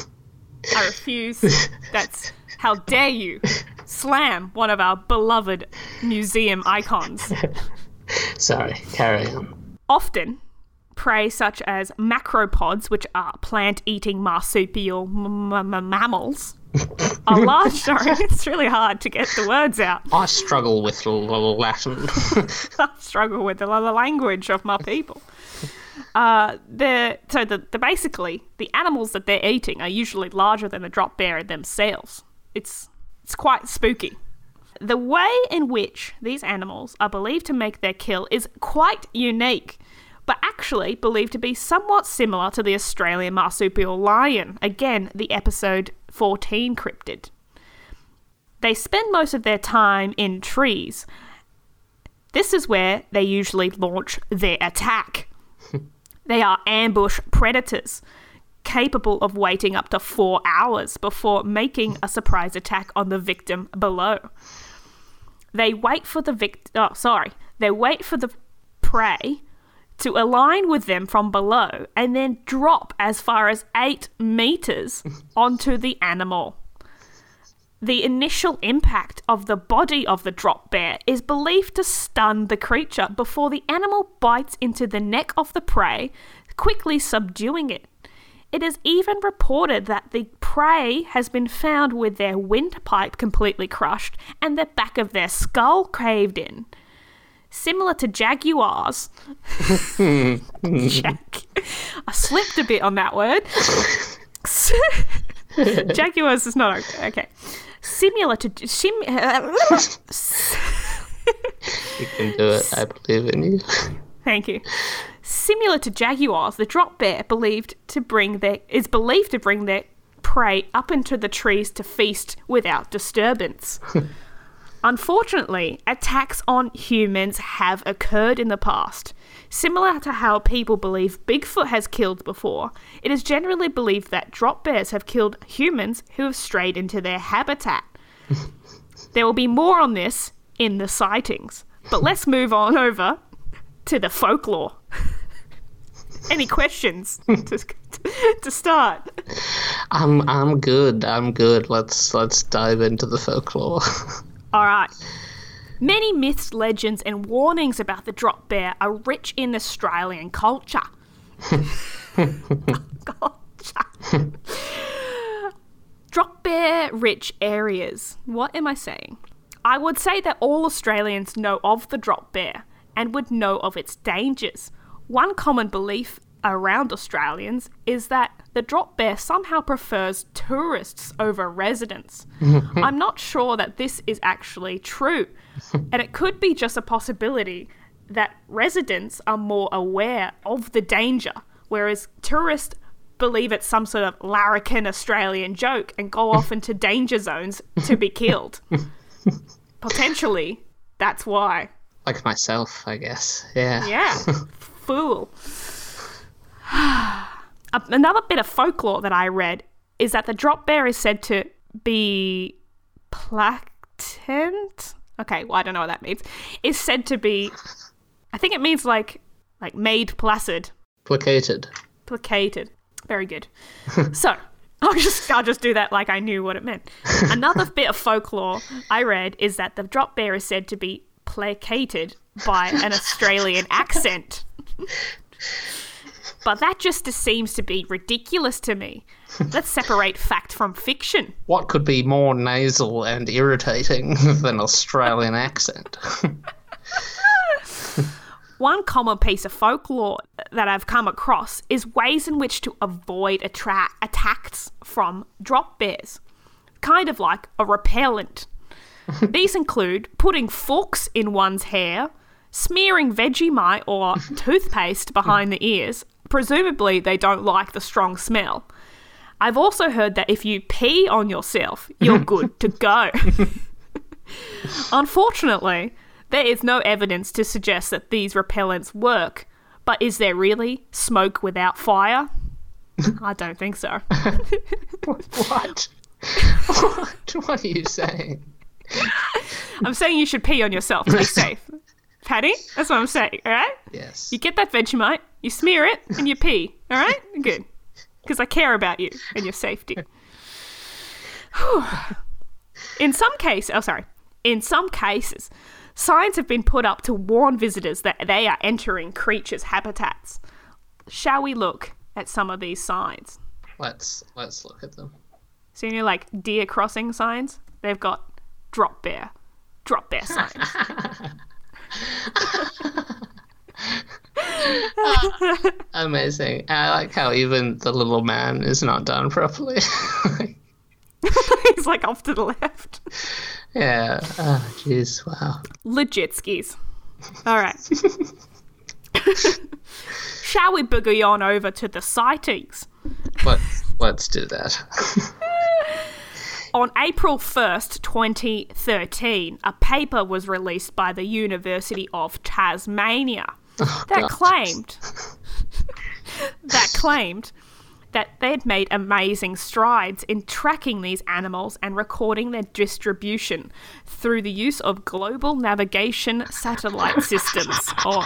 [SPEAKER 1] I refuse. That's how dare you slam one of our beloved museum icons.
[SPEAKER 2] Sorry, carry on.
[SPEAKER 1] Often, prey such as macropods, which are plant-eating marsupial m- m- m- mammals, are large. Sorry, it's really hard to get the words out.
[SPEAKER 2] I struggle with l- l- Latin.
[SPEAKER 1] I struggle with the, the language of my people. Uh, the so the, the basically the animals that they're eating are usually larger than the drop bear themselves. It's it's quite spooky. The way in which these animals are believed to make their kill is quite unique, but actually believed to be somewhat similar to the Australian marsupial lion. Again, the episode fourteen cryptid. They spend most of their time in trees. This is where they usually launch their attack. They are ambush predators, capable of waiting up to four hours before making a surprise attack on the victim below. They wait for the vict- oh, sorry. They wait for the prey to align with them from below and then drop as far as eight meters onto the animal. The initial impact of the body of the drop bear is believed to stun the creature before the animal bites into the neck of the prey, quickly subduing it. It is even reported that the prey has been found with their windpipe completely crushed and the back of their skull caved in. Similar to jaguars. Jag- I slipped a bit on that word. Jaguars is not okay. okay. Similar to... Sim-
[SPEAKER 2] You can do it. I believe in you.
[SPEAKER 1] Thank you. Similar to jaguars, the drop bear believed to bring their is believed to bring their prey up into the trees to feast without disturbance. Unfortunately, attacks on humans have occurred in the past. Similar to how people believe Bigfoot has killed before, it is generally believed that drop bears have killed humans who have strayed into their habitat. There will be more on this in the sightings, but let's move on over to the folklore. Any questions to, to start?
[SPEAKER 2] I'm I'm good. I'm good. Let's let's dive into the folklore.
[SPEAKER 1] All right. Many myths, legends, and warnings about the drop bear are rich in Australian culture. culture. Drop bear rich areas. What am I saying? I would say that all Australians know of the drop bear and would know of its dangers. One common belief around Australians is that the drop bear somehow prefers tourists over residents. I'm not sure that this is actually true, and it could be just a possibility that residents are more aware of the danger, whereas tourists believe it's some sort of larrikin Australian joke and go off into danger zones to be killed. Potentially, that's why.
[SPEAKER 2] Like myself, I guess. Yeah.
[SPEAKER 1] Yeah. Fool. Another bit of folklore that I read is that the drop bear is said to be platent. Okay, well, I don't know what that means. Is said to be, I think it means like like made placid,
[SPEAKER 2] Placated.
[SPEAKER 1] placated. Very good. So I'll just I'll just do that like I knew what it meant. Another bit of folklore I read is that the drop bear is said to be placated by an Australian accent. But that just seems to be ridiculous to me. Let's separate fact from fiction.
[SPEAKER 2] What could be more nasal and irritating than Australian accent?
[SPEAKER 1] One common piece of folklore that I've come across is ways in which to avoid attra- attacks from drop bears. Kind of like a repellent. These include putting forks in one's hair, smearing Vegemite or toothpaste behind the ears. Presumably, they don't like the strong smell. I've also heard that if you pee on yourself, you're good to go. Unfortunately, there is no evidence to suggest that these repellents work. But is there really smoke without fire? I don't think so.
[SPEAKER 2] What? What? What are you saying?
[SPEAKER 1] I'm saying you should pee on yourself to be safe. Paddy, that's what I'm saying, all right?
[SPEAKER 2] Yes.
[SPEAKER 1] You get that Vegemite, you smear it, and you pee, all right? Good. Because I care about you and your safety. In some cases, oh, sorry. In some cases, signs have been put up to warn visitors that they are entering creatures' habitats. Shall we look at some of these signs?
[SPEAKER 2] Let's let's look at them.
[SPEAKER 1] So, you know, like deer crossing signs? They've got drop bear. Drop bear signs.
[SPEAKER 2] uh, amazing. I like how even the little man is not done properly.
[SPEAKER 1] He's like off to the left.
[SPEAKER 2] Yeah. Oh, jeez. Wow.
[SPEAKER 1] Legit skis. All right. Shall we boogie on over to the sightings?
[SPEAKER 2] Let, let's do that.
[SPEAKER 1] On April first, twenty thirteen, a paper was released by the University of Tasmania
[SPEAKER 2] Oh,
[SPEAKER 1] that
[SPEAKER 2] God.
[SPEAKER 1] claimed that claimed that they'd made amazing strides in tracking these animals and recording their distribution through the use of Global Navigation Satellite Systems, or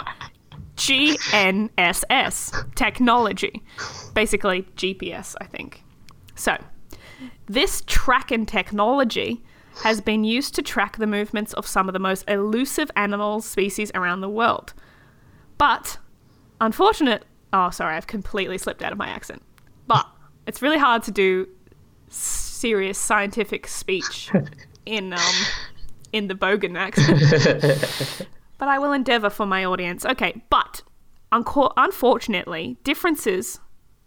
[SPEAKER 1] G N S S technology. Basically, G P S, I think. So, this tracking technology has been used to track the movements of some of the most elusive animal species around the world. But, unfortunate... Oh, sorry, I've completely slipped out of my accent. But it's really hard to do serious scientific speech in um in the Bogan accent. But I will endeavour for my audience. Okay, but unco- unfortunately, differences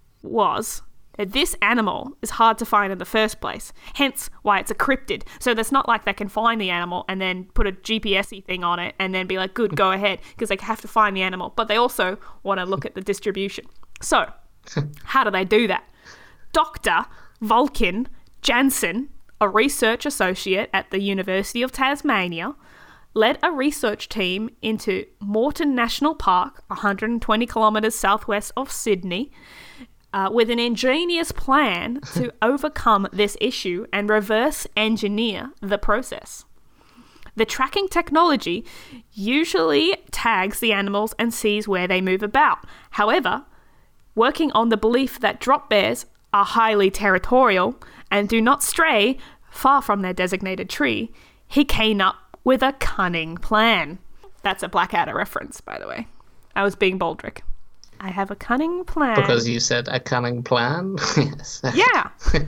[SPEAKER 1] was that this animal is hard to find in the first place, hence why it's a cryptid. So it's not like they can find the animal and then put a G P S-y thing on it and then be like, good, go ahead, because they have to find the animal. But they also want to look at the distribution. So how do they do that? Doctor Vulcan Jansen, a research associate at the University of Tasmania, led a research team into Moreton National Park, one hundred twenty kilometres southwest of Sydney, uh, with an ingenious plan to overcome this issue and reverse engineer the process. The tracking technology usually tags the animals and sees where they move about. However, working on the belief that drop bears are highly territorial and do not stray far from their designated tree, he came up with a cunning plan. That's a Blackadder reference, by the way. I was being Baldric. I have a cunning plan.
[SPEAKER 2] Because you said a cunning plan? Yes.
[SPEAKER 1] Yeah.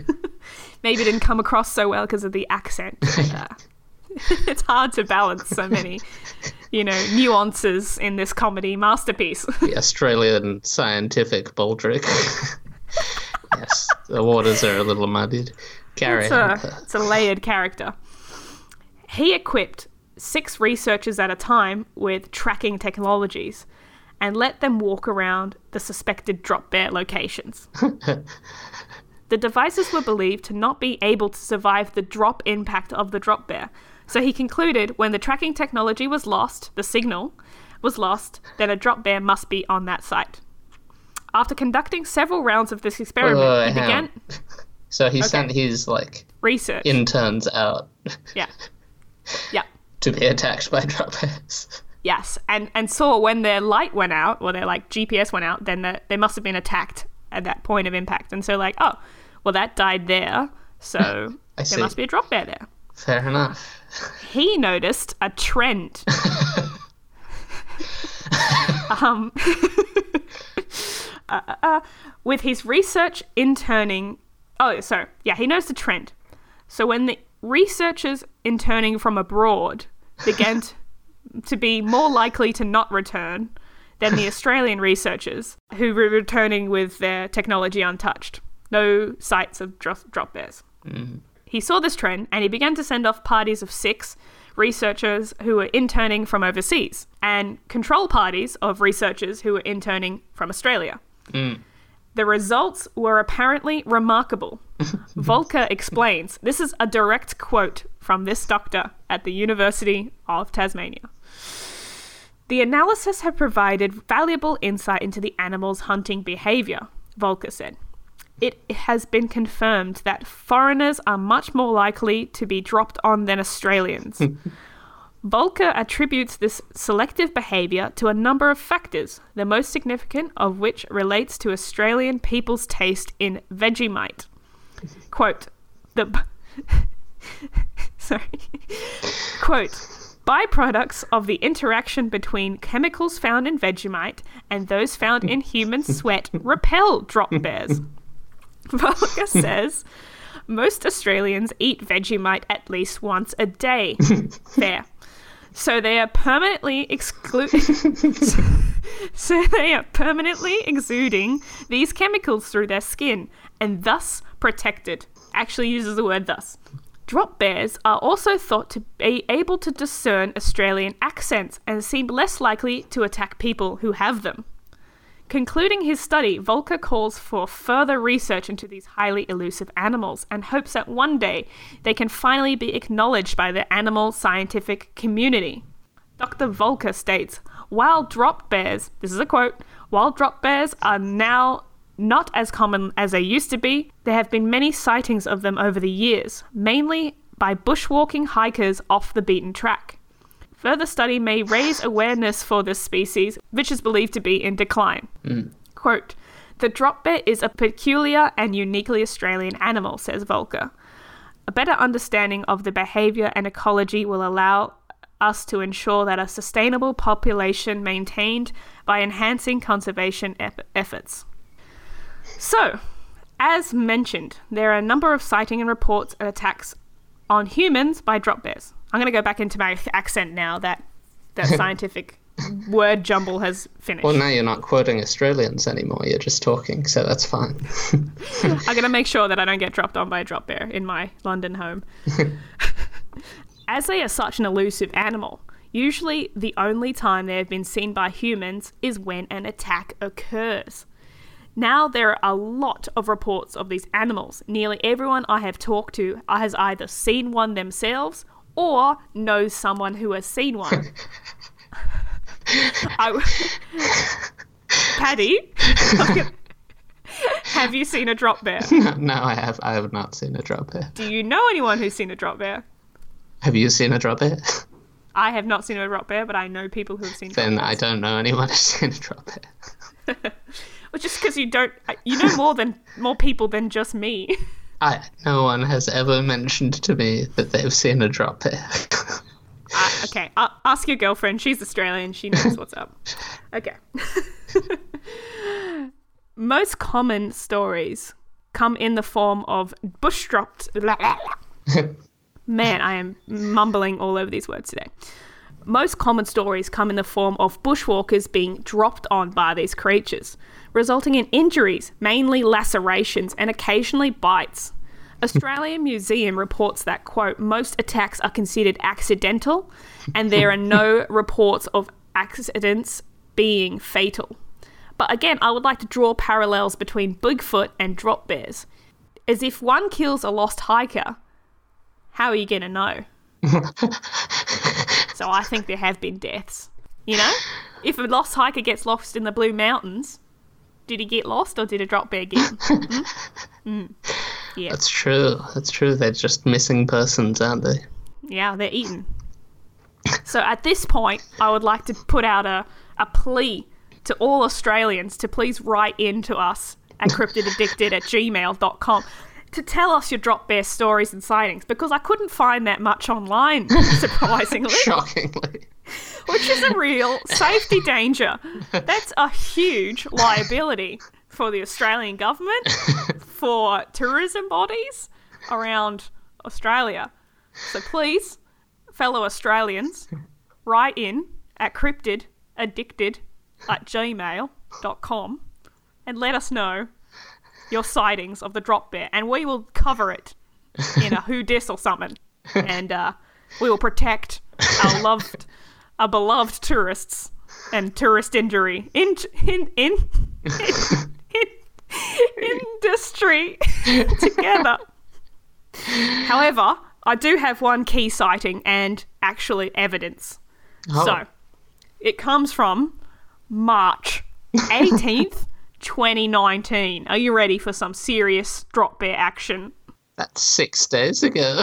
[SPEAKER 1] Maybe it didn't come across so well because of the accent. Uh, it's hard to balance so many, you know, nuances in this comedy masterpiece.
[SPEAKER 2] The Australian scientific Baldric. Yes, the waters are a little muddied. Carry
[SPEAKER 1] It's
[SPEAKER 2] on.
[SPEAKER 1] a, it's a layered character. He equipped six researchers at a time with tracking technologies and let them walk around the suspected drop bear locations. The devices were believed to not be able to survive the drop impact of the drop bear. So he concluded when the tracking technology was lost, the signal was lost, then a drop bear must be on that site. After conducting several rounds of this experiment,
[SPEAKER 2] Wait,
[SPEAKER 1] he
[SPEAKER 2] hang
[SPEAKER 1] began...
[SPEAKER 2] on. So he
[SPEAKER 1] Okay.
[SPEAKER 2] sent his, like,
[SPEAKER 1] research.
[SPEAKER 2] interns out
[SPEAKER 1] Yeah. Yeah.
[SPEAKER 2] to be attacked by drop bears.
[SPEAKER 1] Yes. And and saw when their light went out, or their like G P S went out, then the, they must have been attacked at that point of impact. And so like, oh, well that died there, so
[SPEAKER 2] I
[SPEAKER 1] there
[SPEAKER 2] see.
[SPEAKER 1] must be a drop bear there.
[SPEAKER 2] Fair enough.
[SPEAKER 1] He noticed a trend. um, uh, uh, with his research interning... Oh, so, yeah, he noticed a trend. So when the researchers interning from abroad began t- to be more likely to not return than the Australian researchers who were returning with their technology untouched. No sights of dro- drop bears.
[SPEAKER 2] Mm.
[SPEAKER 1] He saw this trend and he began to send off parties of six researchers who were interning from overseas and control parties of researchers who were interning from Australia.
[SPEAKER 2] Mm.
[SPEAKER 1] The results were apparently remarkable. Volker explains. This is a direct quote from this doctor at the University of Tasmania. The analysis had provided valuable insight into the animal's hunting behaviour, Volker said. It has been confirmed that foreigners are much more likely to be dropped on than Australians. Volker attributes this selective behaviour to a number of factors, the most significant of which relates to Australian people's taste in Vegemite. Quote, the... Sorry. Quote, byproducts of the interaction between chemicals found in Vegemite and those found in human sweat repel drop bears. Volker says most Australians eat Vegemite at least once a day. Fair. So they are permanently excluding. So they are permanently exuding these chemicals through their skin and thus protected. Actually uses the word thus. Drop bears are also thought to be able to discern Australian accents and seem less likely to attack people who have them. Concluding his study, Volker calls for further research into these highly elusive animals and hopes that one day they can finally be acknowledged by the animal scientific community. Doctor Volker states, while drop bears, this is a quote, while drop bears are now not as common as they used to be, there have been many sightings of them over the years, mainly by bushwalking hikers off the beaten track. Further study may raise awareness for this species, which is believed to be in decline.
[SPEAKER 2] Mm.
[SPEAKER 1] Quote, the drop bear is a peculiar and uniquely Australian animal, says Volker. A better understanding of the behaviour and ecology will allow us to ensure that a sustainable population maintained by enhancing conservation ep- efforts. So, as mentioned, there are a number of sighting and reports of attacks on humans by drop bears. I'm going to go back into my accent now that that scientific word jumble has finished.
[SPEAKER 2] Well, now you're not quoting Australians anymore. You're just talking, so that's fine.
[SPEAKER 1] I'm going to make sure that I don't get dropped on by a drop bear in my London home. As they are such an elusive animal, usually the only time they have been seen by humans is when an attack occurs. Now there are a lot of reports of these animals. Nearly everyone I have talked to has either seen one themselves or knows someone who has seen one. I, Paddy, have you seen a drop bear?
[SPEAKER 2] No, no, I have. I have not seen a drop bear.
[SPEAKER 1] Do you know anyone who's seen a drop bear?
[SPEAKER 2] Have you seen a drop bear?
[SPEAKER 1] I have not seen a drop bear, but I know people who have seen.
[SPEAKER 2] Then
[SPEAKER 1] drop bears.
[SPEAKER 2] I don't know anyone who's seen a drop bear.
[SPEAKER 1] Well, just because you don't, you know more than more people than just me.
[SPEAKER 2] I, no one has ever mentioned to me that they've seen a drop bear.
[SPEAKER 1] uh, okay, uh, ask your girlfriend. She's Australian. She knows what's up. Okay. Most common stories come in the form of bush dropped. Man, I am mumbling all over these words today. Most common stories come in the form of bushwalkers being dropped on by these creatures, resulting in injuries, mainly lacerations and occasionally bites. Australian Museum reports that, quote, most attacks are considered accidental and there are no reports of accidents being fatal. But again, I would like to draw parallels between Bigfoot and drop bears. As if one kills a lost hiker, how are you going to know? So I think there have been deaths. You know? If a lost hiker gets lost in the Blue Mountains, did he get lost or did a drop bear get him? mm? Mm. Yeah.
[SPEAKER 2] That's true. That's true. They're just missing persons, aren't they?
[SPEAKER 1] Yeah, they're eaten. So at this point, I would like to put out a, a plea to all Australians to please write in to us at cryptidaddicted at gmail dot com to tell us your drop bear stories and sightings, because I couldn't find that much online, surprisingly.
[SPEAKER 2] Shockingly.
[SPEAKER 1] Which is a real safety danger. That's a huge liability for the Australian government, for tourism bodies around Australia. So please, fellow Australians, write in at cryptidaddicted at gmail dot com and let us know your sightings of the drop bear, and we will cover it in a who dis or something, and uh, we will protect our loved, our beloved tourists and tourist injury in in in, in, in industry together. However, I do have one key sighting and actually evidence.
[SPEAKER 2] Oh.
[SPEAKER 1] So, it comes from March eighteenth, twenty nineteen. Are you ready for some serious drop bear action?
[SPEAKER 2] That's six days ago.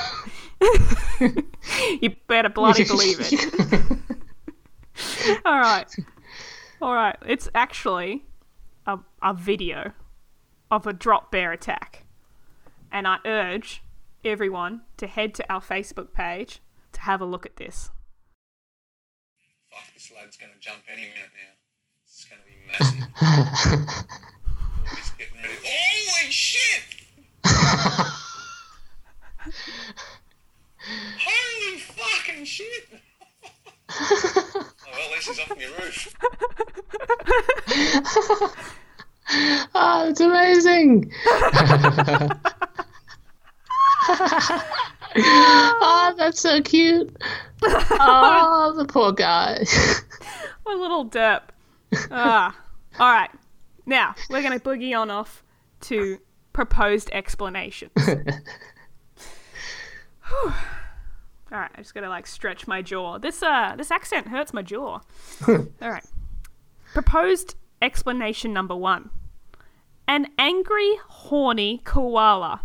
[SPEAKER 1] You better bloody believe it. All right. All right. It's actually a, a video of a drop bear attack. And I urge everyone to head to our Facebook page to have a look at this.
[SPEAKER 3] Fuck, this lad's going to jump any minute now. This is going to be massive. Oh, he's getting ready. Holy shit! Holy fucking shit! Oh, well, at least he's off my roof.
[SPEAKER 2] Oh, it's amazing. Oh, that's so cute. Oh, the poor guy.
[SPEAKER 1] My little derp. Ah. All right. Now, we're going to boogie on off to proposed explanations. All right, I just got to like stretch my jaw. This uh this accent hurts my jaw. All right. Proposed explanation number one. An angry, horny koala.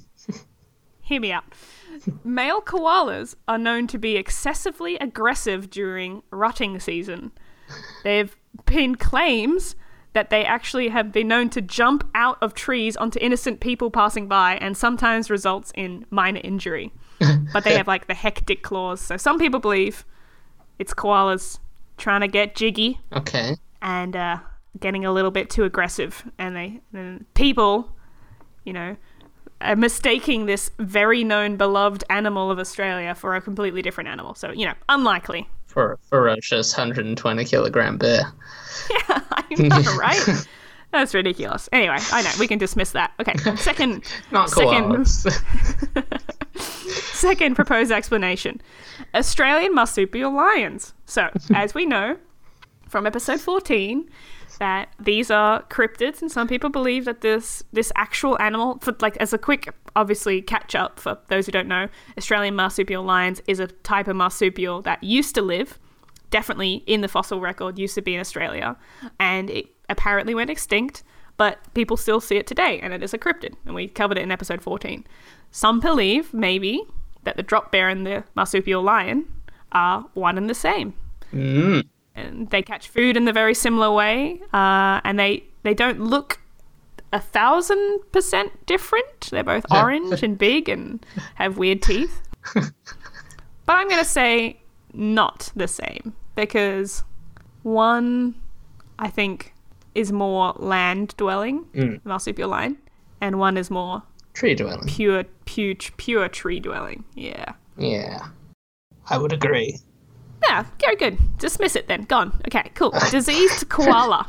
[SPEAKER 1] Hear me out. Male koalas are known to be excessively aggressive during rutting season. There have been claims that they actually have been known to jump out of trees onto innocent people passing by and sometimes results in minor injury. But they have like the hectic claws. So some people believe it's koalas trying to get jiggy.
[SPEAKER 2] Okay.
[SPEAKER 1] And uh, getting a little bit too aggressive. And they and people, you know, are mistaking this very known, beloved animal of Australia for a completely different animal. So, you know, unlikely.
[SPEAKER 2] For a ferocious one hundred twenty kilogram bear.
[SPEAKER 1] Yeah, I know, right? That's ridiculous. Anyway, I know, we can dismiss that. Okay, second...
[SPEAKER 2] Not
[SPEAKER 1] second,
[SPEAKER 2] koalas.
[SPEAKER 1] Second proposed explanation. Australian marsupial lions. So, as we know from episode fourteen, that these are cryptids, and some people believe that this this actual animal, for like as a quick, obviously, catch up for those who don't know, Australian marsupial lions is a type of marsupial that used to live, definitely in the fossil record, used to be in Australia, and it apparently went extinct, but people still see it today, and it is a cryptid, and we covered it in episode fourteen. Some believe, maybe, that the drop bear and the marsupial lion are one and the same.
[SPEAKER 2] Mm.
[SPEAKER 1] And they catch food in the very similar way, uh, and they, they don't look a thousand percent different. They're both orange and big and have weird teeth. But I'm going to say not the same, because one, I think, is more land-dwelling,
[SPEAKER 2] Mm.
[SPEAKER 1] marsupial lion, and one is more
[SPEAKER 2] Tree dwelling.
[SPEAKER 1] pure, pure, pure tree-dwelling. Yeah.
[SPEAKER 2] Yeah. I would agree.
[SPEAKER 1] Yeah, very good. Dismiss it then. Gone. Okay, cool. Diseased koala.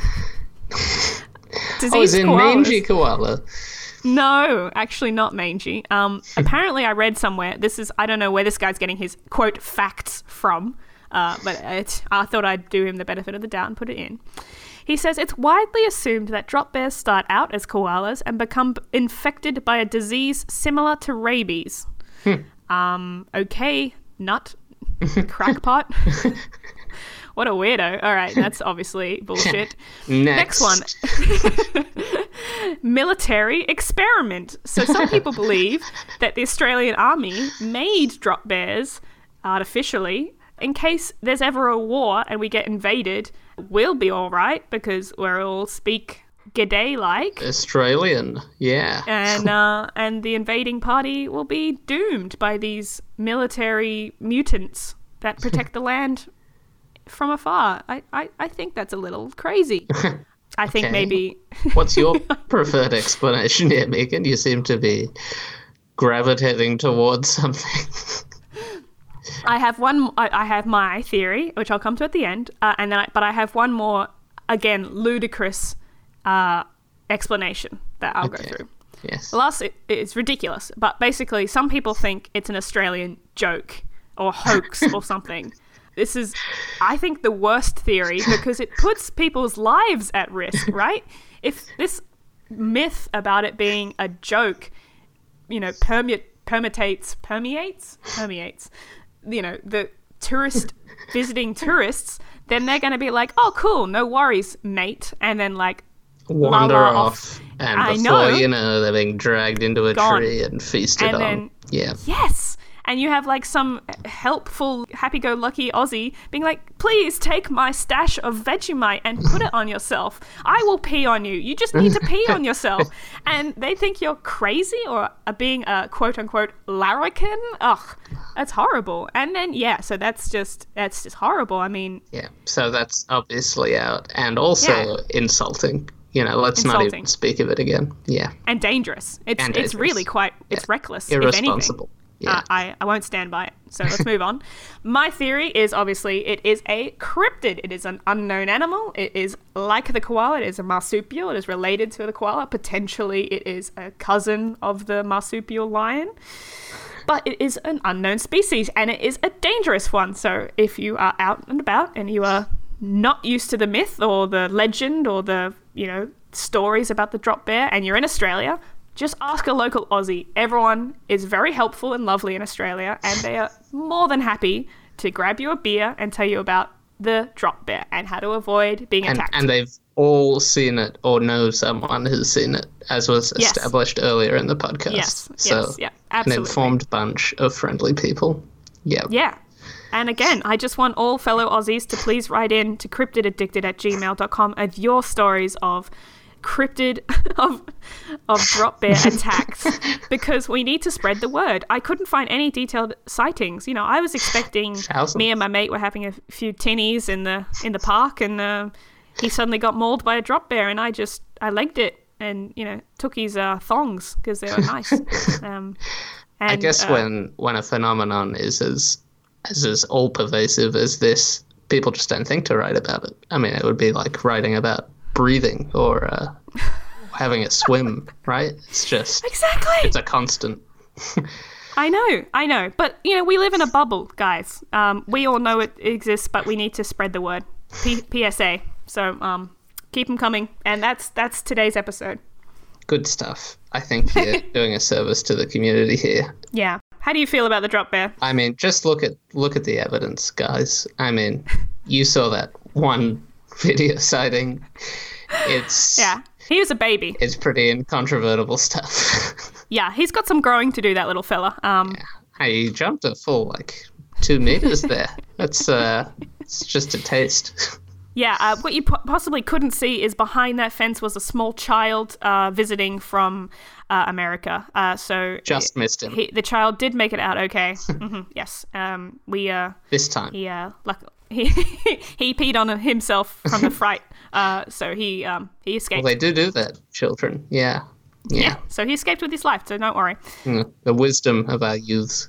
[SPEAKER 1] Diseased
[SPEAKER 2] Oh, is in
[SPEAKER 1] koalas.
[SPEAKER 2] mangy koala?
[SPEAKER 1] No, actually not mangy. Um, apparently I read somewhere, this is, I don't know where this guy's getting his, quote, facts from, uh, but it, I thought I'd do him the benefit of the doubt and put it in. He says, it's widely assumed that drop bears start out as koalas and become infected by a disease similar to rabies.
[SPEAKER 2] Hmm.
[SPEAKER 1] Um, okay, nut. Crackpot. What a weirdo. All right, that's obviously bullshit.
[SPEAKER 2] Next.
[SPEAKER 1] Next one. Military experiment. So some people believe that the Australian Army made drop bears artificially in case there's ever a war and we get invaded. We'll be all right because we'll all speak g'day like.
[SPEAKER 2] Australian, yeah.
[SPEAKER 1] And uh, and the invading party will be doomed by these military mutants that protect the land from afar. I, I, I think that's a little crazy. I think
[SPEAKER 2] Okay.
[SPEAKER 1] maybe...
[SPEAKER 2] What's your preferred explanation here, Megan? You seem to be gravitating towards something.
[SPEAKER 1] I have one... I, I have my theory, which I'll come to at the end, uh, and then I, but I have one more, again, ludicrous uh, explanation that I'll
[SPEAKER 2] Okay.
[SPEAKER 1] go through.
[SPEAKER 2] Yes.
[SPEAKER 1] Alas, it, it's ridiculous. But basically, some people think it's an Australian joke or hoax or something. This is, I think, the worst theory because it puts people's lives at risk, right? If this myth about it being a joke, you know, permu- permutates, permeates, permeates, you know, the tourist visiting tourists, then they're going to be like, oh, cool, no worries, mate. And then, like,
[SPEAKER 2] wander
[SPEAKER 1] la
[SPEAKER 2] off.
[SPEAKER 1] off.
[SPEAKER 2] And
[SPEAKER 1] I
[SPEAKER 2] before
[SPEAKER 1] know.
[SPEAKER 2] you know, they're being dragged into a
[SPEAKER 1] Gone.
[SPEAKER 2] tree and feasted
[SPEAKER 1] And
[SPEAKER 2] on.
[SPEAKER 1] then-
[SPEAKER 2] Yeah.
[SPEAKER 1] Yes. And you have like some helpful, happy-go-lucky Aussie being like, please take my stash of Vegemite and put it on yourself. I will pee on you. You just need to pee on yourself. And they think you're crazy or are being a quote-unquote larrikin. Ugh, that's horrible. And then, yeah, so that's just, that's just horrible. I mean...
[SPEAKER 2] Yeah. So that's obviously out. And also
[SPEAKER 1] Yeah.
[SPEAKER 2] insulting. You know, let's not
[SPEAKER 1] Insulting.
[SPEAKER 2] even speak of it again. Yeah.
[SPEAKER 1] And dangerous. It's
[SPEAKER 2] And
[SPEAKER 1] it's
[SPEAKER 2] dangerous.
[SPEAKER 1] really quite, it's
[SPEAKER 2] Yeah.
[SPEAKER 1] reckless, if anything.
[SPEAKER 2] Irresponsible. Yeah.
[SPEAKER 1] Uh, I, I won't stand by it. So let's move on. My theory is obviously it is a cryptid. It is an unknown animal. It is like the koala. It is a marsupial. It is related to the koala. Potentially it is a cousin of the marsupial lion. But it is an unknown species and it is a dangerous one. So if you are out and about and you are not used to the myth or the legend or the, you know, stories about the drop bear and you're in Australia, just ask a local Aussie. Everyone is very helpful and lovely in Australia, and they are more than happy to grab you a beer and tell you about the drop bear and how to avoid being
[SPEAKER 2] And,
[SPEAKER 1] attacked.
[SPEAKER 2] and they've all seen it or know someone who's seen it, as was
[SPEAKER 1] Yes.
[SPEAKER 2] established earlier in the podcast.
[SPEAKER 1] Yes,
[SPEAKER 2] So
[SPEAKER 1] yes, yeah,
[SPEAKER 2] an
[SPEAKER 1] absolutely.
[SPEAKER 2] informed bunch of friendly people. Yeah.
[SPEAKER 1] Yeah. And again, I just want all fellow Aussies to please write in to cryptidaddicted at gmail dot com of your stories of cryptid of of drop bear attacks because we need to spread the word. I couldn't find any detailed sightings. You know, I was expecting
[SPEAKER 2] Thousands.
[SPEAKER 1] me and my mate were having a few tinnies in the in the park, and uh, he suddenly got mauled by a drop bear, and I just I legged it and you know took his uh, thongs because they were nice. um, and,
[SPEAKER 2] I guess
[SPEAKER 1] uh,
[SPEAKER 2] when when a phenomenon is as as as all pervasive as this, people just don't think to write about it. I mean, it would be like writing about breathing or uh, having a swim, right? It's just
[SPEAKER 1] exactly.
[SPEAKER 2] it's a constant.
[SPEAKER 1] I know, I know. But, you know, we live in a bubble, guys. Um, we all know it exists, but we need to spread the word. P- PSA. So um, keep them coming. And that's that's today's episode.
[SPEAKER 2] Good stuff. I think you're doing a service to the community here.
[SPEAKER 1] Yeah. How do you feel about the drop bear?
[SPEAKER 2] I mean, just look at look at the evidence, guys. I mean, you saw that one video sighting. It's
[SPEAKER 1] Yeah. He was a baby.
[SPEAKER 2] it's pretty incontrovertible stuff.
[SPEAKER 1] Yeah, he's got some growing to do, that little fella. Um,
[SPEAKER 2] He jumped a full like two meters there. That's uh, it's just a taste.
[SPEAKER 1] Yeah, uh, what you po- possibly couldn't see is behind that fence was a small child uh, visiting from uh, America. Uh, so
[SPEAKER 2] Just missed him
[SPEAKER 1] he, the child did make it out okay. hmm yes, um, we uh,
[SPEAKER 2] this time.
[SPEAKER 1] he uh, luck- he he peed on himself from the fright. Uh, so he um, he
[SPEAKER 2] Well,
[SPEAKER 1] escaped.
[SPEAKER 2] they do do that, children. Yeah, yeah.
[SPEAKER 1] yeah, so he escaped with his life. So don't worry.
[SPEAKER 2] Mm, the wisdom of our youths.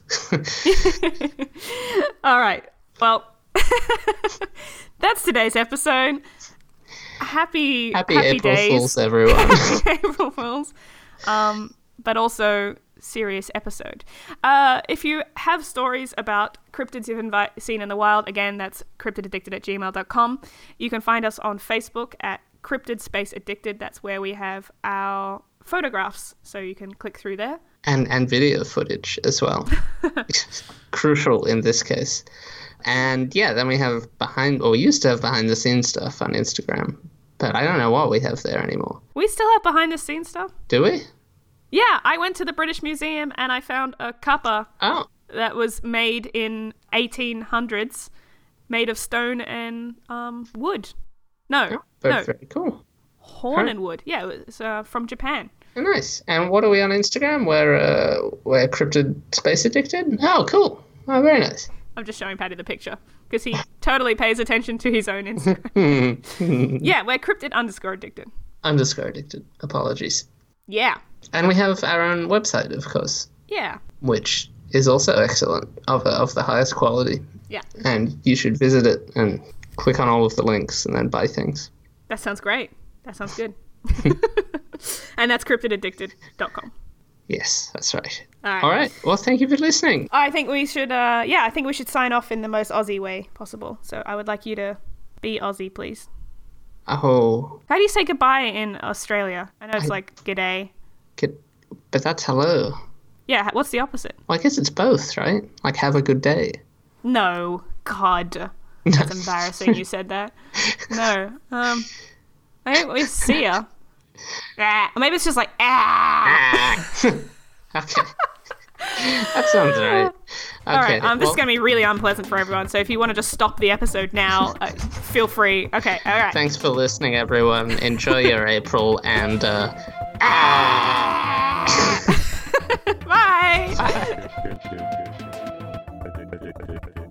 [SPEAKER 1] All right. Well, that's today's episode. Happy
[SPEAKER 2] Happy,
[SPEAKER 1] happy
[SPEAKER 2] April
[SPEAKER 1] days.
[SPEAKER 2] Fools, everyone.
[SPEAKER 1] April Fools. Um, but also serious episode. Uh, if you have stories about cryptids you've invi- seen in the wild, again, that's cryptidaddicted at gmail dot com. You can find us on Facebook at Cryptid Space Addicted. That's where we have our photographs, so you can click through there.
[SPEAKER 2] and and video footage as well. Crucial in this case. And yeah, then we have behind, or we used to have behind the scenes stuff on Instagram, but I don't know what we have there anymore.
[SPEAKER 1] We still have behind the scenes stuff.
[SPEAKER 2] Do we?
[SPEAKER 1] Yeah, I went to the British Museum and I found a cuppa
[SPEAKER 2] Oh,
[SPEAKER 1] that was made in eighteen hundreds, made of stone and um, wood. No,
[SPEAKER 2] very,
[SPEAKER 1] no,
[SPEAKER 2] very cool.
[SPEAKER 1] horn
[SPEAKER 2] Huh.
[SPEAKER 1] and wood. Yeah, it was uh, from Japan.
[SPEAKER 2] Oh, nice. And what are we on Instagram? We're, uh, we're Cryptid Space Addicted? Oh, cool. Oh, very nice.
[SPEAKER 1] I'm just showing Paddy the picture because he totally pays attention to his own Instagram. Yeah, we're cryptid underscore addicted.
[SPEAKER 2] Underscore addicted. Apologies.
[SPEAKER 1] Yeah,
[SPEAKER 2] And we have our own website, of course,
[SPEAKER 1] yeah,
[SPEAKER 2] which is also excellent, of, of the highest quality.
[SPEAKER 1] yeah.
[SPEAKER 2] And you should visit it and click on all of the links and then buy things.
[SPEAKER 1] That sounds great. That sounds good. And that's cryptid addicted dot com.
[SPEAKER 2] Yes, that's right.
[SPEAKER 1] All right.
[SPEAKER 2] All right. Well, thank you for listening.
[SPEAKER 1] I think we should, uh, yeah, I think we should sign off in the most Aussie way possible. So I would like you to be Aussie, please.
[SPEAKER 2] Oh,
[SPEAKER 1] How do you say goodbye in Australia? I know it's
[SPEAKER 2] I-
[SPEAKER 1] like g'day.
[SPEAKER 2] good. But that's hello.
[SPEAKER 1] Yeah, what's the opposite?
[SPEAKER 2] Well, I guess it's both, right? Like, have a good day.
[SPEAKER 1] No. God. That's embarrassing you said that. No. Um, maybe we see ya. Ah, or maybe it's just like, ah.
[SPEAKER 2] Okay. That sounds right. Okay.
[SPEAKER 1] All right, um, this
[SPEAKER 2] well,
[SPEAKER 1] is going to be really unpleasant for everyone, so if you want to just stop the episode now, uh, feel free. Okay, all right.
[SPEAKER 2] Thanks for listening, everyone. Enjoy your April, and uh,
[SPEAKER 1] Bye.
[SPEAKER 2] bye.